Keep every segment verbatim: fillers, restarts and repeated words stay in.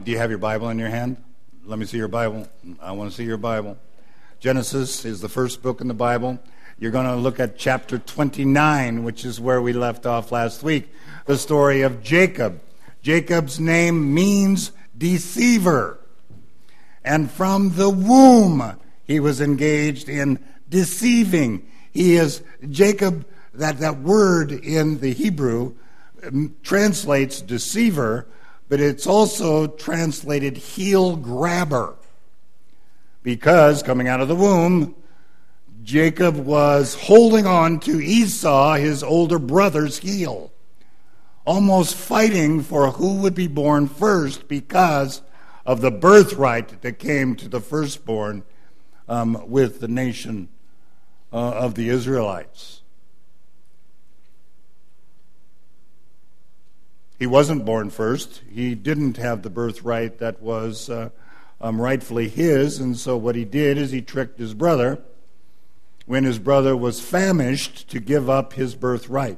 Do you have your Bible in your hand? Let me see your Bible. I want to see your Bible. Genesis is the first book in the Bible. You're going to look at chapter twenty-nine, which is where we left off last week. The story of Jacob. Jacob's name means deceiver. And from the womb, he was engaged in deceiving. He is, Jacob, that, that word in the Hebrew um, translates deceiver, but it's also translated heel grabber. Because coming out of the womb, Jacob was holding on to Esau, his older brother's heel, almost fighting for who would be born first because of the birthright that came to the firstborn um, with the nation uh, of the Israelites. He wasn't born first. He didn't have the birthright that was uh, um, rightfully his, and so what he did is he tricked his brother when his brother was famished to give up his birthright.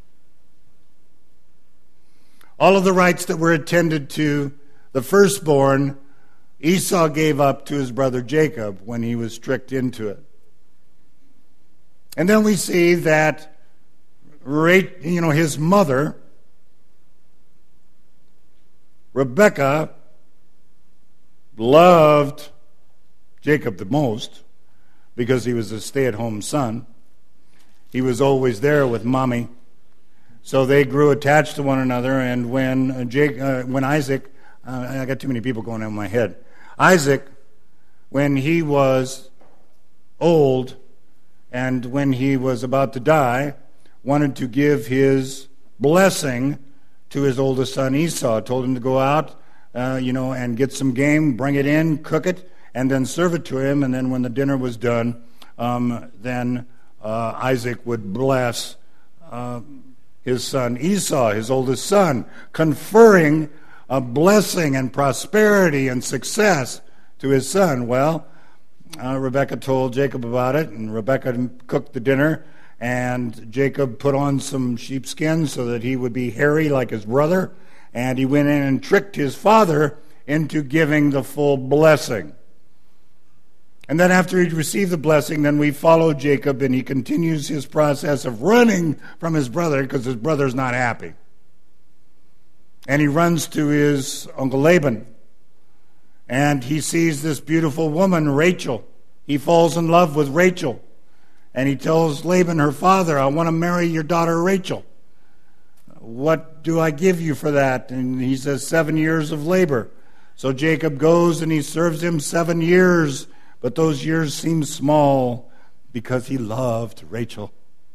All of the rights that were attended to the firstborn, Esau gave up to his brother Jacob when he was tricked into it. And then we see that, you know, his mother, Rebekah, loved Jacob the most because he was a stay-at-home son. He was always there with mommy. So they grew attached to one another, and when uh, Jake, uh, when Isaac, uh, I got too many people going on in my head. Isaac, when he was old and when he was about to die, wanted to give his blessing to his oldest son Esau. Told him to go out, uh, you know, and get some game, bring it in, cook it, and then serve it to him. And then when the dinner was done, um, then uh, Isaac would bless Uh, his son Esau, his oldest son, conferring a blessing and prosperity and success to his son. Well, uh, Rebekah told Jacob about it, and Rebekah cooked the dinner, and Jacob put on some sheepskin so that he would be hairy like his brother, and he went in and tricked his father into giving the full blessing. And then after he'd received the blessing, then we follow Jacob, and he continues his process of running from his brother because his brother's not happy. And he runs to his uncle Laban, and he sees this beautiful woman, Rachel. He falls in love with Rachel, and he tells Laban, her father, I want to marry your daughter Rachel. What do I give you for that? And he says, seven years of labor. So Jacob goes and he serves him seven years. But those years seem small because he loved Rachel.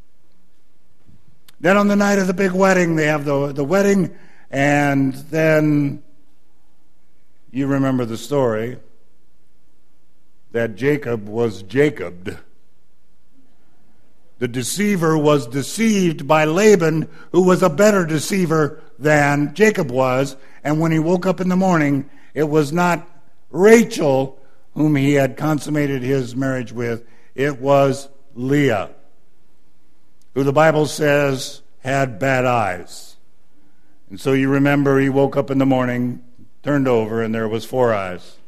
Then on the night of the big wedding, they have the, the wedding, and then you remember the story that Jacob was Jacobed. The deceiver was deceived by Laban, who was a better deceiver than Jacob was, and when he woke up in the morning, it was not Rachel whom he had consummated his marriage with, it was Leah, who the Bible says had bad eyes. And so you remember he woke up in the morning, turned over, and there was four eyes.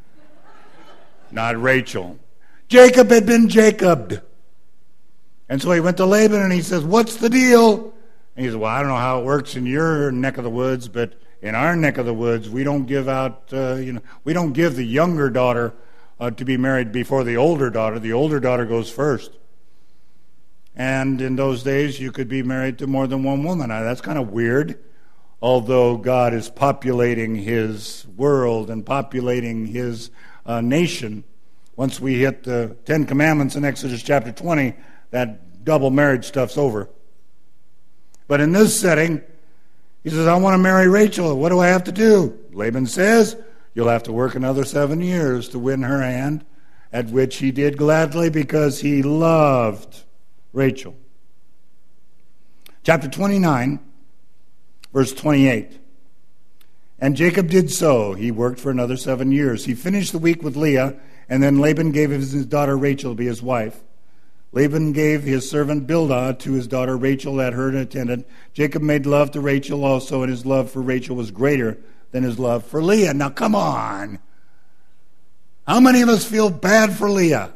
Not Rachel. Jacob had been Jacobed. And so he went to Laban and he says, what's the deal? And he said, well, I don't know how it works in your neck of the woods, but in our neck of the woods, we don't give out, uh, you know, we don't give the younger daughter uh, to be married before the older daughter. The older daughter goes first. And in those days, you could be married to more than one woman. Now, that's kind of weird, although God is populating his world and populating his uh, nation. Once we hit the Ten Commandments in Exodus chapter twenty, that double marriage stuff's over. But in this setting, he says, I want to marry Rachel. What do I have to do? Laban says, you'll have to work another seven years to win her hand, at which he did gladly because he loved Rachel. Chapter twenty-nine, verse twenty-eight. And Jacob did so. He worked for another seven years. He finished the week with Leah, and then Laban gave his daughter Rachel to be his wife. Laban gave his servant Bilhah to his daughter Rachel that her attendant. Jacob made love to Rachel also, and his love for Rachel was greater than his love for Leah. Now, come on. How many of us feel bad for Leah?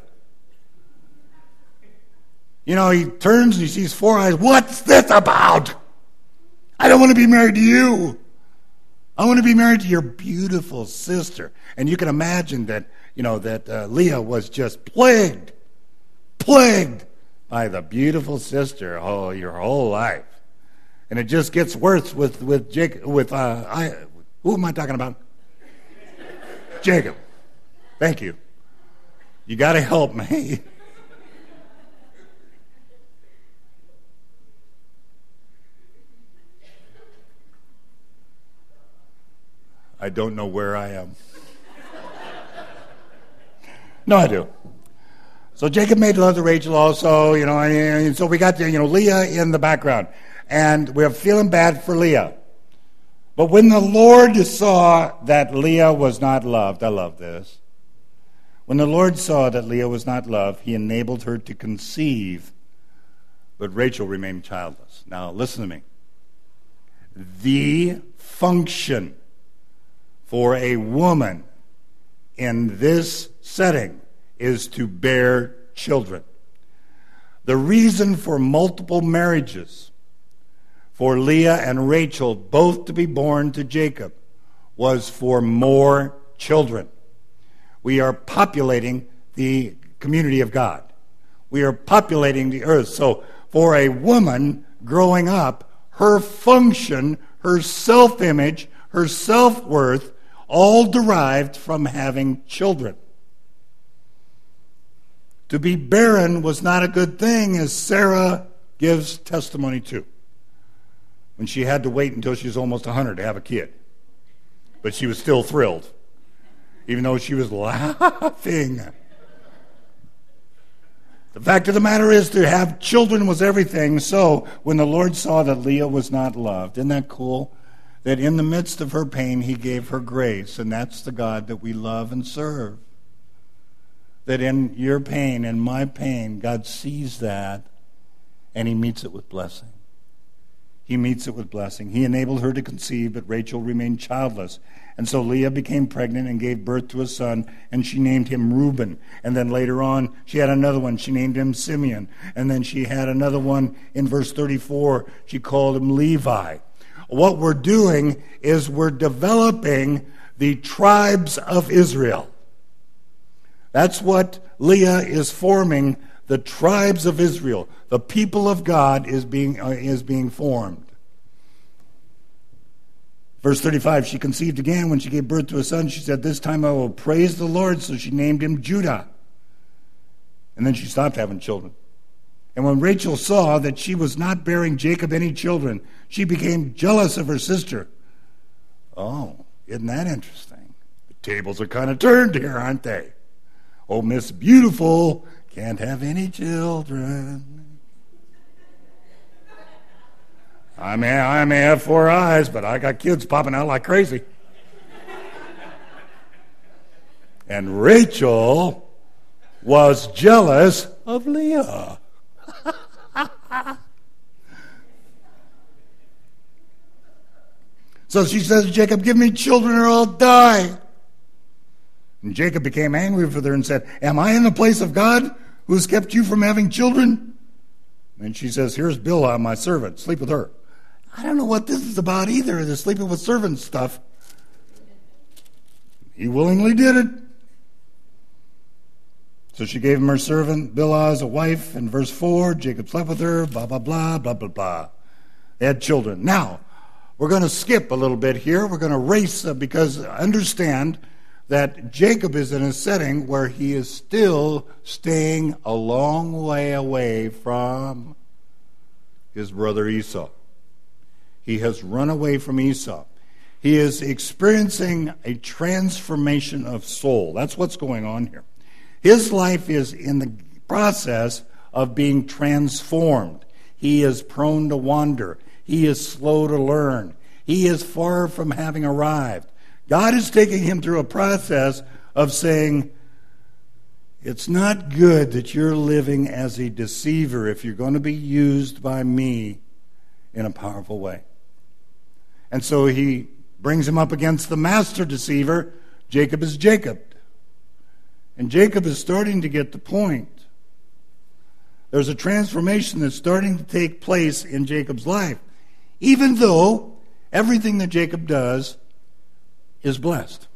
You know, he turns and he sees four eyes. What's this about? I don't want to be married to you. I want to be married to your beautiful sister. And you can imagine that, you know, that uh, Leah was just plagued, plagued by the beautiful sister oh, your whole life. And it just gets worse with, with Jacob, with, uh, I, who am I talking about? Jacob. Thank you. You got to help me. I don't know where I am. No, I do. So Jacob made love to Rachel also, you know, and, and so we got, the, you know, Leah in the background. And we're feeling bad for Leah. But when the Lord saw that Leah was not loved, I love this. When the Lord saw that Leah was not loved, he enabled her to conceive, but Rachel remained childless. Now, listen to me. The function for a woman in this setting is to bear children. The reason for multiple marriages for Leah and Rachel both to be born to Jacob was for more children. We are populating the community of God. We are populating the earth. So for a woman growing up, her function, her self-image, her self-worth, all derived from having children. To be barren was not a good thing, as Sarah gives testimony to, when she had to wait until she was almost one hundred to have a kid. But she was still thrilled, even though she was laughing. The fact of the matter is, to have children was everything. So when the Lord saw that Leah was not loved, isn't that cool? That in the midst of her pain, he gave her grace. And that's the God that we love and serve. That in your pain and my pain, God sees that, and he meets it with blessing. He meets it with blessing. He enabled her to conceive, but Rachel remained childless. And so Leah became pregnant and gave birth to a son, and she named him Reuben. And then later on, she had another one. She named him Simeon. And then she had another one in verse thirty-four. She called him Levi. What we're doing is we're developing the tribes of Israel. That's what Leah is forming. The tribes of Israel, the people of God, is being uh, is being formed. Verse thirty-five, she conceived again when she gave birth to a son. She said, "This time I will praise the Lord." So she named him Judah. And then she stopped having children. And when Rachel saw that she was not bearing Jacob any children, she became jealous of her sister. Oh, isn't that interesting? The tables are kind of turned here, aren't they? Oh, Miss Beautiful can't have any children. I may, I may have four eyes, but I got kids popping out like crazy. And Rachel was jealous of Leah. So she says to Jacob, "Give me children or I'll die." And Jacob became angry with her and said, "Am I in the place of God who's kept you from having children?" And she says, "Here's Bilhah, my servant. Sleep with her." I don't know what this is about either, the sleeping with servants stuff. He willingly did it. So she gave him her servant Bilhah as a wife. In verse four, Jacob slept with her, blah, blah, blah, blah, blah, blah. They had children. Now, we're going to skip a little bit here. We're going to race uh, because understand that Jacob is in a setting where he is still staying a long way away from his brother Esau. He has run away from Esau. He is experiencing a transformation of soul. That's what's going on here. His life is in the process of being transformed. He is prone to wander. He is slow to learn. He is far from having arrived. God is taking him through a process of saying, it's not good that you're living as a deceiver if you're going to be used by me in a powerful way. And so he brings him up against the master deceiver. Jacob is Jacob. And Jacob is starting to get the point. There's a transformation that's starting to take place in Jacob's life, even though everything that Jacob does is blessed.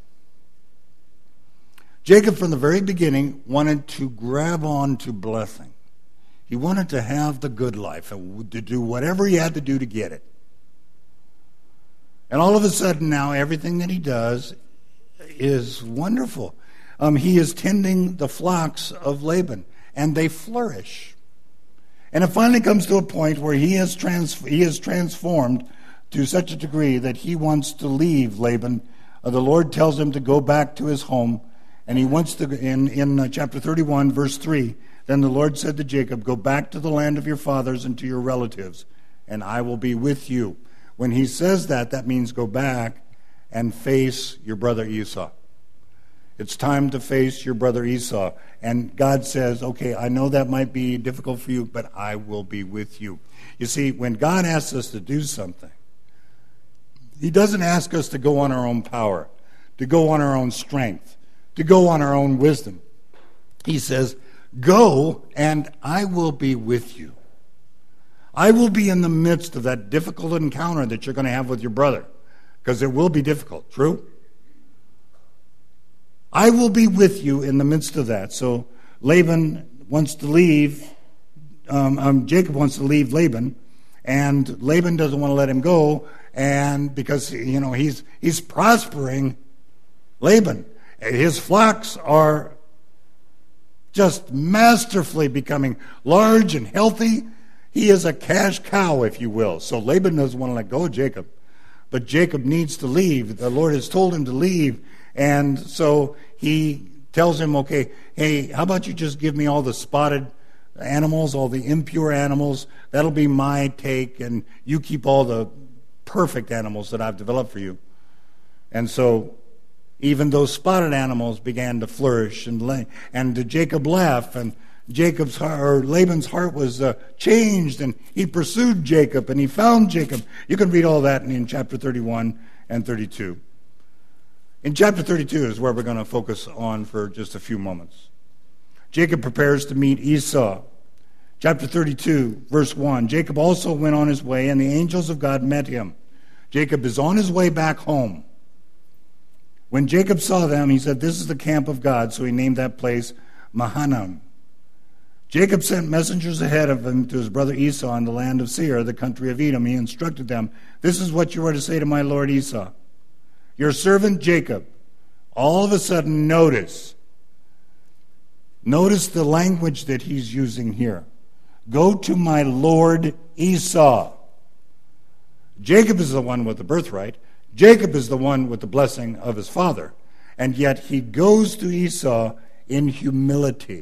Jacob, from the very beginning, wanted to grab on to blessing. He wanted to have the good life and to do whatever he had to do to get it. And all of a sudden now, everything that he does is wonderful. Um, he is tending the flocks of Laban, and they flourish. And it finally comes to a point where he is, trans- he is transformed to such a degree that he wants to leave Laban. Uh, the Lord tells him to go back to his home, and he wants to, in, in uh, chapter thirty-one, verse three, then the Lord said to Jacob, go back to the land of your fathers and to your relatives, and I will be with you. When he says that, that means go back and face your brother Esau. It's time to face your brother Esau. And God says, okay, I know that might be difficult for you, but I will be with you. You see, when God asks us to do something, he doesn't ask us to go on our own power, to go on our own strength, to go on our own wisdom. He says, go and I will be with you. I will be in the midst of that difficult encounter that you're going to have with your brother, because it will be difficult, true? I will be with you in the midst of that. So Laban wants to leave, um, um, Jacob wants to leave Laban, and Laban doesn't want to let him go, and because, you know, he's he's prospering Laban. His flocks are just masterfully becoming large and healthy. He is a cash cow, if you will. So Laban doesn't want to let go of Jacob. But Jacob needs to leave. The Lord has told him to leave. And so he tells him, okay, hey, how about you just give me all the spotted animals, all the impure animals. That'll be my take. And you keep all the perfect animals that I've developed for you. And so even those spotted animals began to flourish, and lay, and Jacob left, and Jacob's heart, or Laban's heart was uh, changed, and he pursued Jacob, and he found Jacob. You can read all that in, in chapter thirty-one and thirty-two. In chapter thirty-two is where we're going to focus on for just a few moments. Jacob prepares to meet Esau. Chapter thirty-two, verse one, Jacob also went on his way, and the angels of God met him. Jacob is on his way back home. When Jacob saw them, he said, this is the camp of God, so he named that place Mahanaim. Jacob sent messengers ahead of him to his brother Esau in the land of Seir, the country of Edom. He instructed them, this is what you are to say to my lord Esau. Your servant Jacob, all of a sudden notice, notice the language that he's using here. Go to my lord Esau. Jacob is the one with the birthright. Jacob is the one with the blessing of his father. And yet he goes to Esau in humility.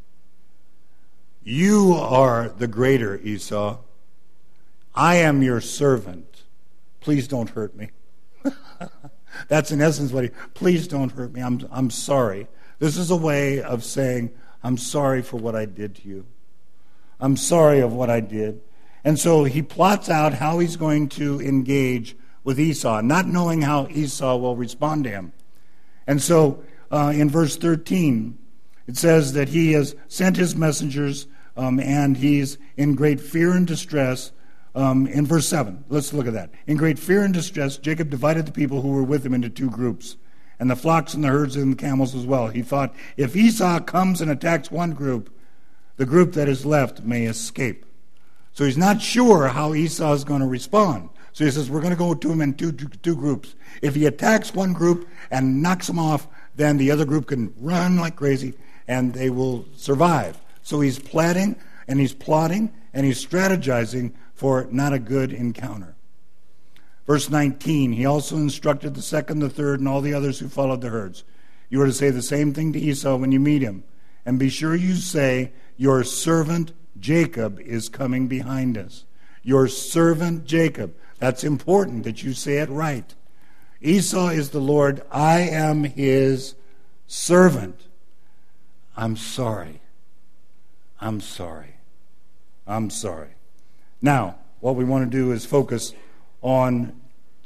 You are the greater, Esau. I am your servant. Please don't hurt me. That's in essence what he, please don't hurt me. I'm, I'm sorry. This is a way of saying, I'm sorry for what I did to you. I'm sorry of what I did. And so he plots out how he's going to engage with Esau, not knowing how Esau will respond to him. And so uh, in verse thirteen, it says that he has sent his messengers um, and he's in great fear and distress. Um, in verse seven, let's look at that. In great fear and distress, Jacob divided the people who were with him into two groups, and the flocks and the herds and the camels as well. He thought, if Esau comes and attacks one group, the group that is left may escape. So he's not sure how Esau is going to respond. So he says, we're going to go to him in two, two, two groups. If he attacks one group and knocks them off, then the other group can run like crazy, and they will survive. So he's planning, and he's plotting, and he's strategizing for not a good encounter. Verse nineteen, he also instructed the second, the third, and all the others who followed the herds. You are to say the same thing to Esau when you meet him. And be sure you say, your servant Jacob is coming behind us. Your servant Jacob. That's important that you say it right. Esau is the Lord. I am his servant. I'm sorry. I'm sorry. I'm sorry. Now, what we want to do is focus on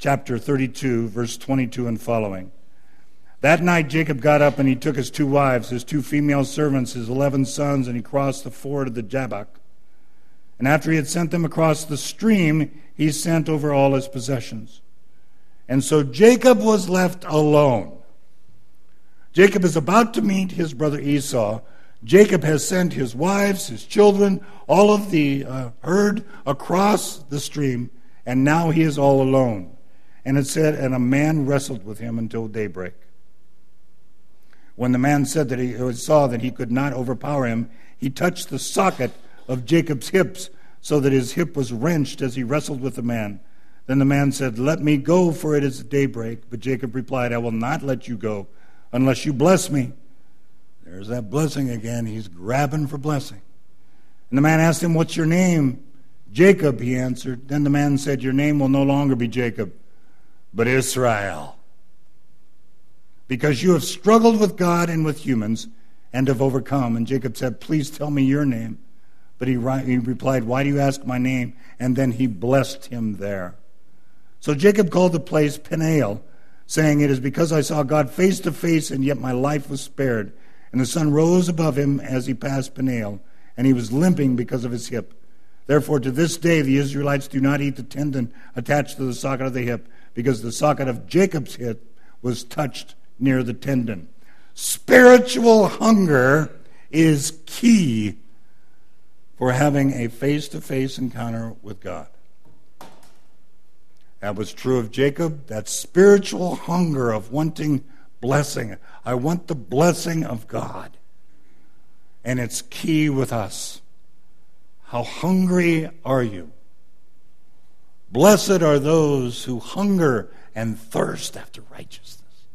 chapter thirty-two, verse twenty-two and following. That night Jacob got up and he took his two wives, his two female servants, his eleven sons, and he crossed the ford of the Jabbok. And after he had sent them across the stream, he sent over all his possessions. And so Jacob was left alone. Jacob is about to meet his brother Esau. Jacob has sent his wives, his children, all of the uh, herd across the stream, and now he is all alone. And it said, and a man wrestled with him until daybreak. When the man said that he saw that he could not overpower him, he touched the socket of Jacob's hips, so that his hip was wrenched as he wrestled with the man. Then the man said, let me go, for it is daybreak. But Jacob replied, I will not let you go unless you bless me. There's that blessing again. He's grabbing for blessing. And the man asked him, what's your name? Jacob, he answered. Then the man said, your name will no longer be Jacob, but Israel, because you have struggled with God and with humans and have overcome. And Jacob said, please tell me your name. But he, he replied, why do you ask my name? And then he blessed him there. So Jacob called the place Peniel, saying, it is because I saw God face to face, and yet my life was spared. And the sun rose above him as he passed Peniel, and he was limping because of his hip. Therefore, to this day, the Israelites do not eat the tendon attached to the socket of the hip, because the socket of Jacob's hip was touched near the tendon. Spiritual hunger is key for having a face-to-face encounter with God. That was true of Jacob. That spiritual hunger of wanting blessing. I want the blessing of God. And it's key with us. How hungry are you? Blessed are those who hunger and thirst after righteousness.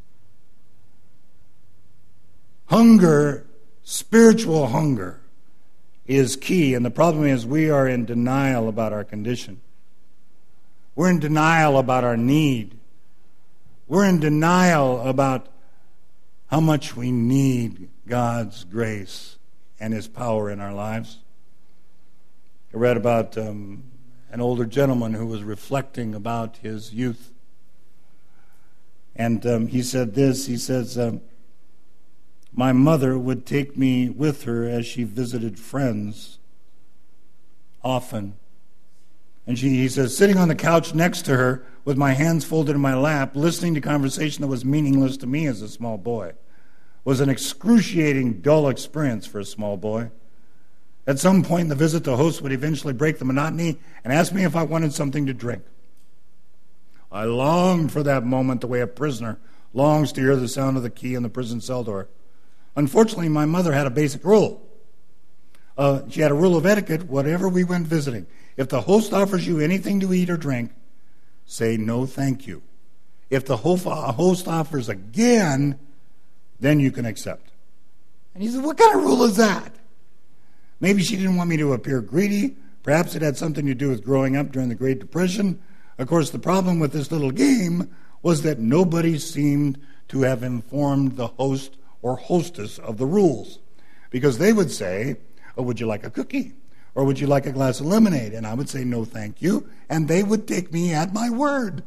Hunger, spiritual hunger, is key. And the problem is we are in denial about our condition. We're in denial about our need. We're in denial about how much we need God's grace and His power in our lives. I read about um, an older gentleman who was reflecting about his youth. And um, he said this, he says, um, my mother would take me with her as she visited friends often. And she, he says, sitting on the couch next to her with my hands folded in my lap, listening to conversation that was meaningless to me as a small boy, was an excruciating, dull experience for a small boy. At some point in the visit, the host would eventually break the monotony and ask me if I wanted something to drink. I longed for that moment the way a prisoner longs to hear the sound of the key in the prison cell door. Unfortunately, my mother had a basic rule. Uh, she had a rule of etiquette whatever we went visiting. If the host offers you anything to eat or drink, say no thank you. If the host offers again, then you can accept. And he said, what kind of rule is that? Maybe she didn't want me to appear greedy. Perhaps it had something to do with growing up during the Great Depression. Of course, the problem with this little game was that nobody seemed to have informed the host or hostess of the rules. Because they would say, oh, would you like a cookie? Or would you like a glass of lemonade? And I would say, no, thank you. And they would take me at my word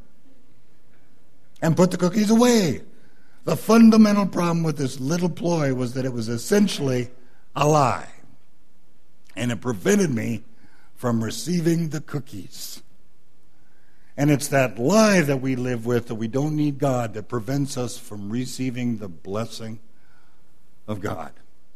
and put the cookies away. The fundamental problem with this little ploy was that it was essentially a lie. And it prevented me from receiving the cookies. And it's that lie that we live with, that we don't need God, that prevents us from receiving the blessing of God.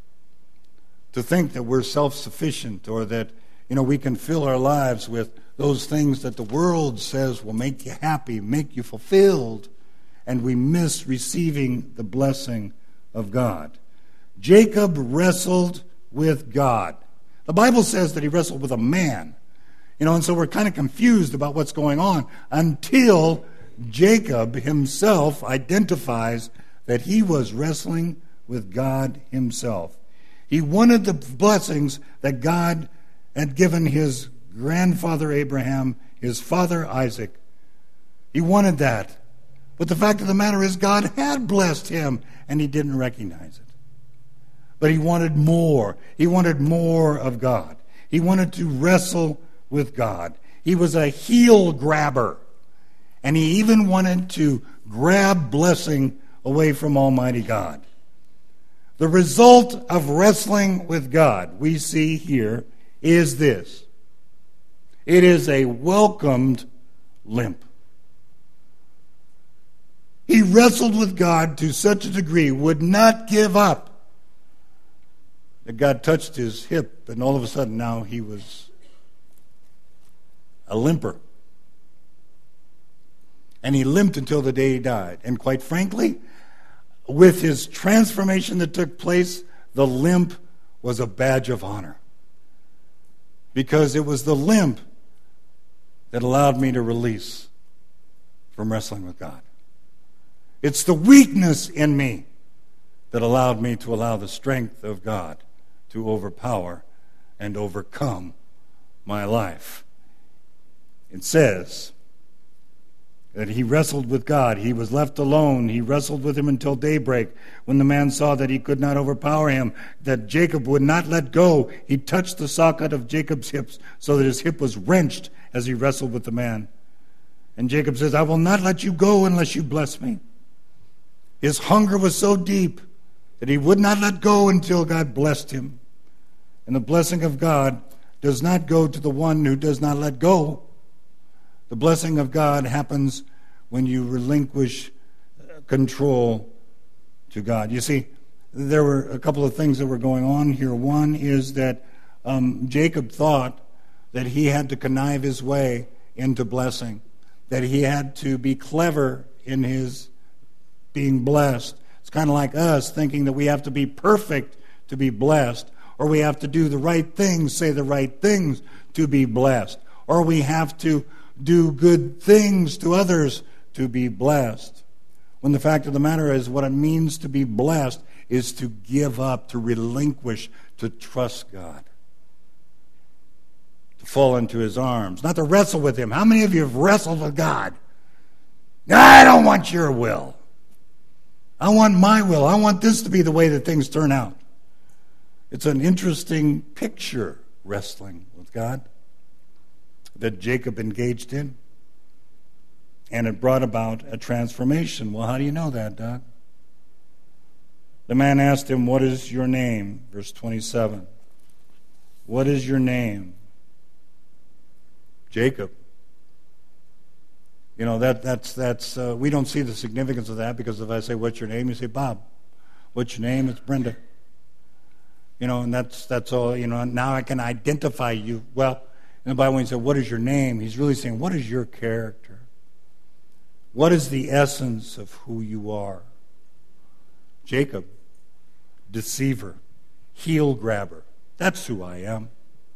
To think that we're self-sufficient, or that, you know, we can fill our lives with those things that the world says will make you happy, make you fulfilled, and we miss receiving the blessing of God. Jacob wrestled with God. The Bible says that he wrestled with a man. You know, and so we're kind of confused about what's going on until Jacob himself identifies that he was wrestling with God himself. He wanted the blessings that God had given his grandfather Abraham, his father Isaac. He wanted that. But the fact of the matter is God had blessed him, and he didn't recognize it. But he wanted more. He wanted more of God. He wanted to wrestle with God. He was a heel grabber. And he even wanted to grab blessing away from Almighty God. The result of wrestling with God, we see here, is this. It is a welcomed limp. He wrestled with God to such a degree, would not give up, that God touched his hip, and all of a sudden now he was a limper. And he limped until the day he died. And quite frankly, with his transformation that took place, the limp was a badge of honor. Because it was the limp that allowed me to release from wrestling with God. It's the weakness in me that allowed me to allow the strength of God to overpower and overcome my life. It says that he wrestled with God. He was left alone. He wrestled with him until daybreak. When the man saw that he could not overpower him, that Jacob would not let go, he touched the socket of Jacob's hips so that his hip was wrenched as he wrestled with the man. And Jacob says, I will not let you go unless you bless me. His hunger was so deep that he would not let go until God blessed him. And the blessing of God does not go to the one who does not let go. The blessing of God happens when you relinquish control to God. You see, there were a couple of things that were going on here. One is that um, Jacob thought that he had to connive his way into blessing, that he had to be clever in his being blessed. It's kind of like us thinking that we have to be perfect to be blessed, or we have to do the right things, say the right things to be blessed, or we have to do good things to others to be blessed. When the fact of the matter is, what it means to be blessed is to give up, to relinquish, to trust God, to fall into his arms, not to wrestle with him. How many of you have wrestled with God? I don't want your will. I want my will. I want this to be the way that things turn out. It's an interesting picture, wrestling with God, that Jacob engaged in. And it brought about a transformation. Well, how do you know that, Doug? The man asked him, what is your name? Verse twenty-seven. What is your name? Jacob. You know, that that's, that's uh, we don't see the significance of that, because if I say, what's your name? You say, Bob. What's your name? It's Brenda. You know, and that's that's all, you know, now I can identify you. Well, in the Bible, when he said, what is your name? He's really saying, what is your character? What is the essence of who you are? Jacob, deceiver, heel grabber. That's who I am.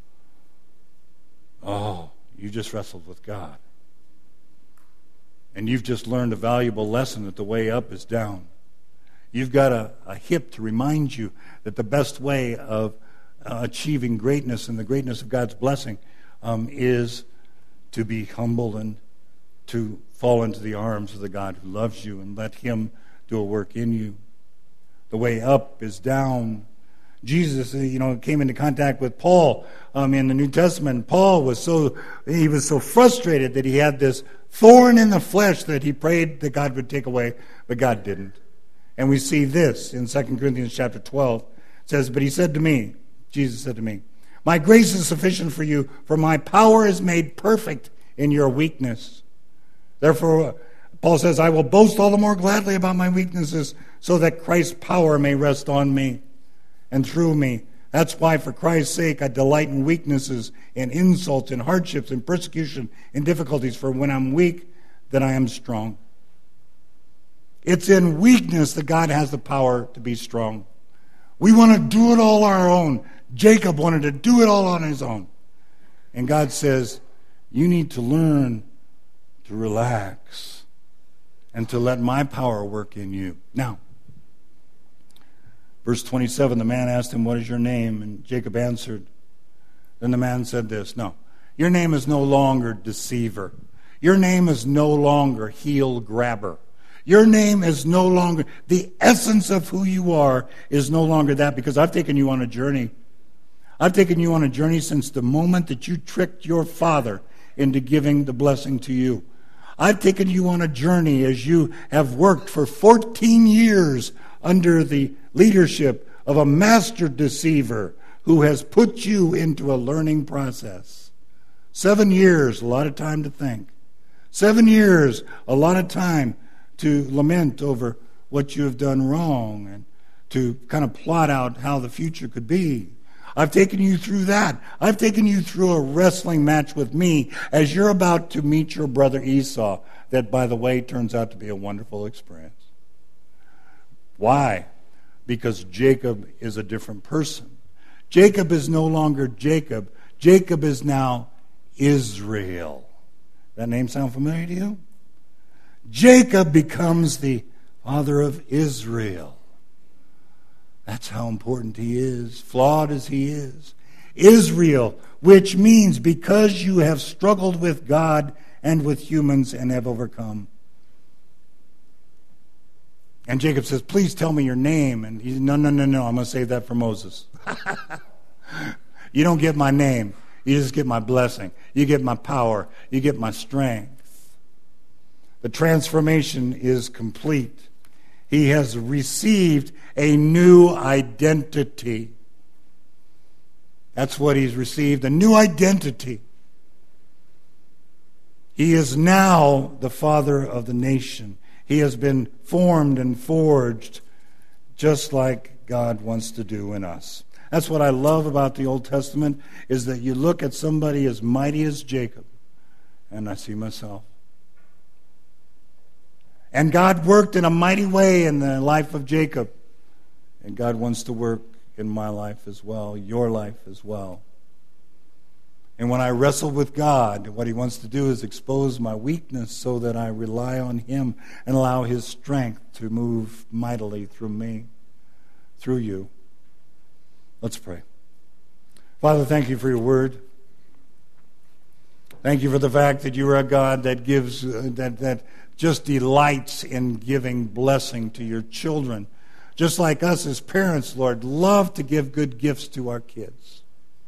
Oh, you just wrestled with God. And you've just learned a valuable lesson that the way up is down. You've got a, a hip to remind you that the best way of uh, achieving greatness and the greatness of God's blessing um, is to be humble and to fall into the arms of the God who loves you and let him do a work in you. The way up is down. Jesus, you know, came into contact with Paul um, in the New Testament. Paul was so, he was so frustrated that he had this thorn in the flesh that he prayed that God would take away, but God didn't. And we see this in Second Corinthians chapter twelve. It says, but he said to me, Jesus said to me, my grace is sufficient for you, for my power is made perfect in your weakness. Therefore, Paul says, I will boast all the more gladly about my weaknesses, so that Christ's power may rest on me and through me. That's why, for Christ's sake, I delight in weaknesses, in insults, in hardships, in persecution, in difficulties. For when I'm weak, then I am strong. It's in weakness that God has the power to be strong. We want to do it all our own. Jacob wanted to do it all on his own. And God says, you need to learn to relax and to let my power work in you. Now, verse twenty-seven, the man asked him, what is your name? And Jacob answered. Then the man said this, no, your name is no longer deceiver. Your name is no longer heel grabber. Your name is no longer, the essence of who you are is no longer that, because I've taken you on a journey. I've taken you on a journey since the moment that you tricked your father into giving the blessing to you. I've taken you on a journey as you have worked for fourteen years under the leadership of a master deceiver who has put you into a learning process. Seven years, a lot of time to think. Seven years, a lot of time to lament over what you have done wrong and to kind of plot out how the future could be. I've taken you through that. I've taken you through a wrestling match with me as you're about to meet your brother Esau, that, by the way, turns out to be a wonderful experience. Why? Because Jacob is a different person. Jacob is no longer Jacob. Jacob is now Israel. That name sound familiar to you? Jacob becomes the father of Israel. That's how important he is, flawed as he is. Israel, which means because you have struggled with God and with humans and have overcome. And Jacob says, please tell me your name. And he's, no, no, no, no, I'm going to save that for Moses. You don't get my name. You just get my blessing. You get my power. You get my strength. The transformation is complete. He has received a new identity. That's what he's received, a new identity. He is now the father of the nation. He has been formed and forged just like God wants to do in us. That's what I love about the Old Testament, is that you look at somebody as mighty as Jacob, and I see myself. And God worked in a mighty way in the life of Jacob. And God wants to work in my life as well, your life as well. And when I wrestle with God, what he wants to do is expose my weakness so that I rely on him and allow his strength to move mightily through me, through you. Let's pray. Father, thank you for your word. Thank you for the fact that you are a God that gives, uh, that, that just delights in giving blessing to your children. Just like us as parents, Lord, love to give good gifts to our kids.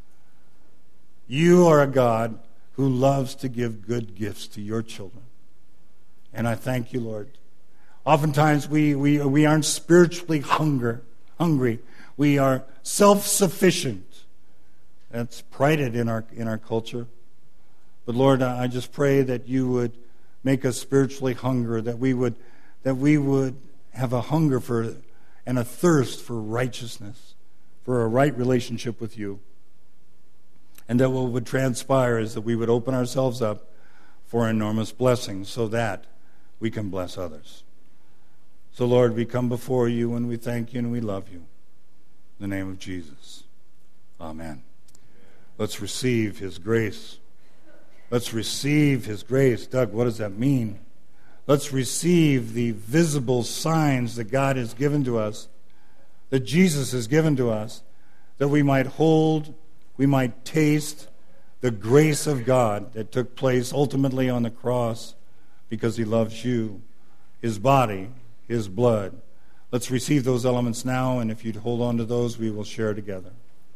You are a God who loves to give good gifts to your children. And I thank you, Lord. Oftentimes we, we, we aren't spiritually hunger, hungry. We are self-sufficient. That's prided in our, in our culture. But Lord, I just pray that you would make us spiritually hungry, that we would, that we would have a hunger for and a thirst for righteousness, for a right relationship with you. And that what would transpire is that we would open ourselves up for enormous blessings so that we can bless others. So, Lord, we come before you and we thank you and we love you. In the name of Jesus. Amen. Let's receive his grace. Let's receive his grace. Doug, what does that mean? Let's receive the visible signs that God has given to us, that Jesus has given to us, that we might hold, we might taste the grace of God that took place ultimately on the cross because he loves you, his body, his blood. Let's receive those elements now, and if you'd hold on to those, we will share together.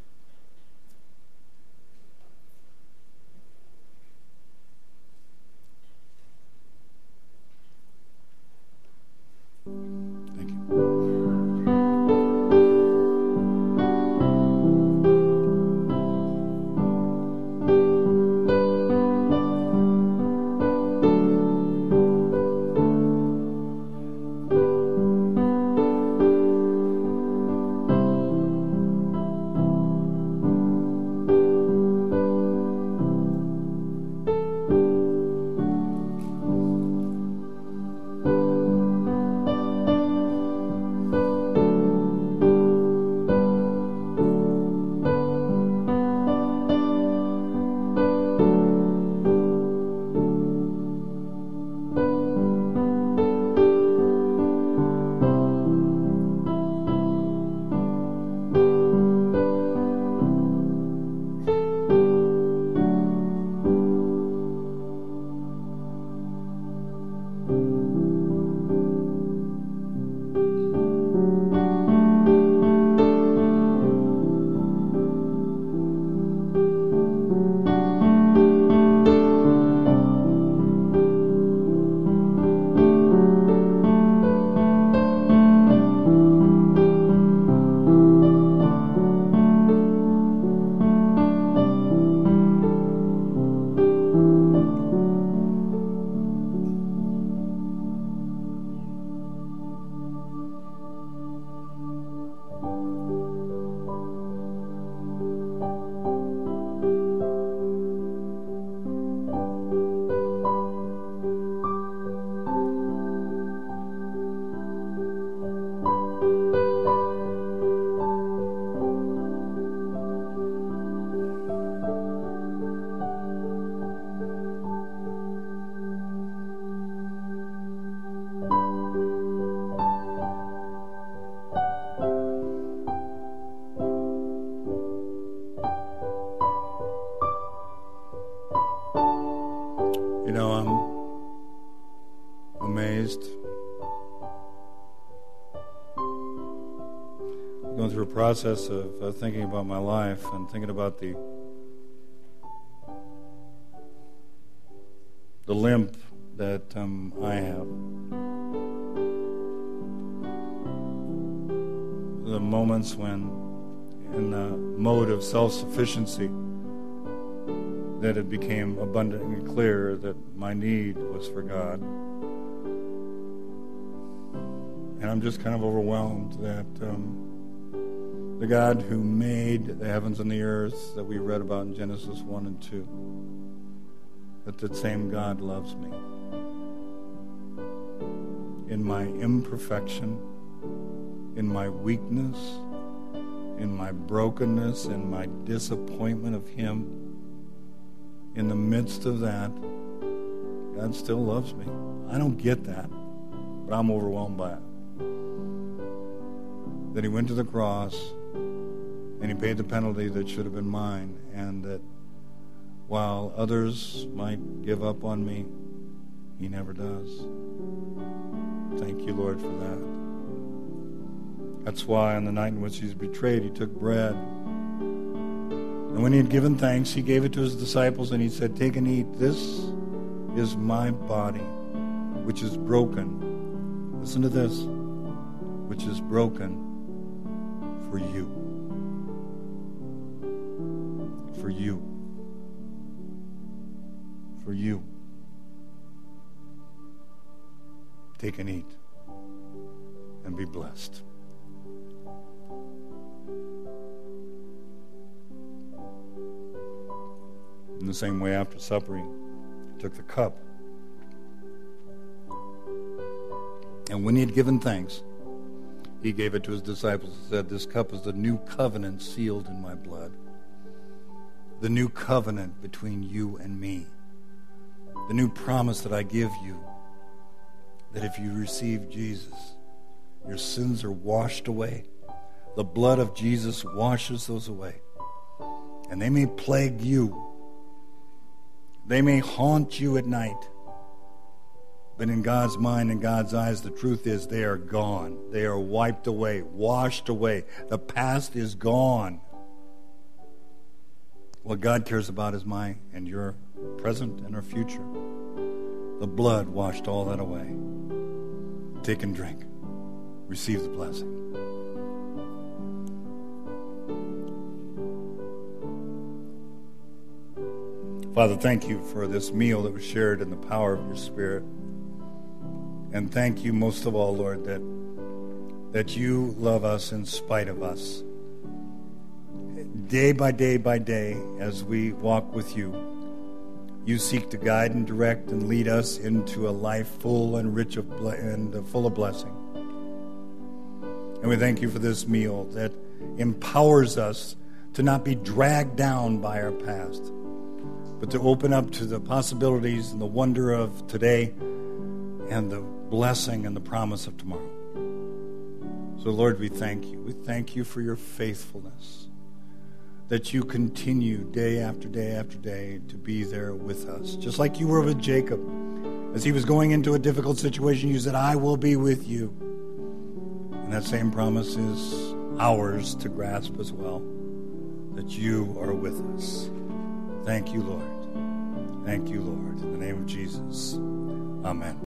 Thank you. amazed. Going through a process of uh, thinking about my life and thinking about the the limp that um, I have. The moments when, in the mode of self-sufficiency, that it became abundantly clear that my need was for God. And I'm just kind of overwhelmed that um, the God who made the heavens and the earth that we read about in Genesis one and two, that that same God loves me. In my imperfection, in my weakness, in my brokenness, in my disappointment of Him, in the midst of that, God still loves me. I don't get that, but I'm overwhelmed by it. That He went to the cross and He paid the penalty that should have been mine, and that while others might give up on me, He never does. Thank you, Lord, for that. That's why on the night in which He was betrayed, He took bread. And when He had given thanks, He gave it to His disciples, and He said, "Take and eat. This is my body, which is broken." Listen to this. Which is broken for you. For you. For you. Take and eat and be blessed. In the same way, after supper, He took the cup. And when He had given thanks, He gave it to His disciples and said, "This cup is the new covenant sealed in my blood. The new covenant between you and me. The new promise that I give you, that if you receive Jesus, your sins are washed away. The blood of Jesus washes those away. And they may plague you. They may haunt you at night. But in God's mind and God's eyes, the truth is they are gone. They are wiped away, washed away. The past is gone. What God cares about is my and your present and our future. The blood washed all that away. Take and drink. Receive the blessing." Father, thank you for this meal that was shared in the power of your Spirit. And thank you most of all, Lord, that, that you love us in spite of us. Day by day by day, as we walk with you, you seek to guide and direct and lead us into a life full and rich of ble- and full of blessing. And we thank you for this meal that empowers us to not be dragged down by our past, but to open up to the possibilities and the wonder of today and the blessing and the promise of tomorrow. So, Lord, we thank you. We thank you for your faithfulness, that you continue day after day after day to be there with us. Just like you were with Jacob. As he was going into a difficult situation, you said, "I will be with you." And that same promise is ours to grasp as well, that you are with us. Thank you, Lord. Thank you, Lord. In the name of Jesus, amen.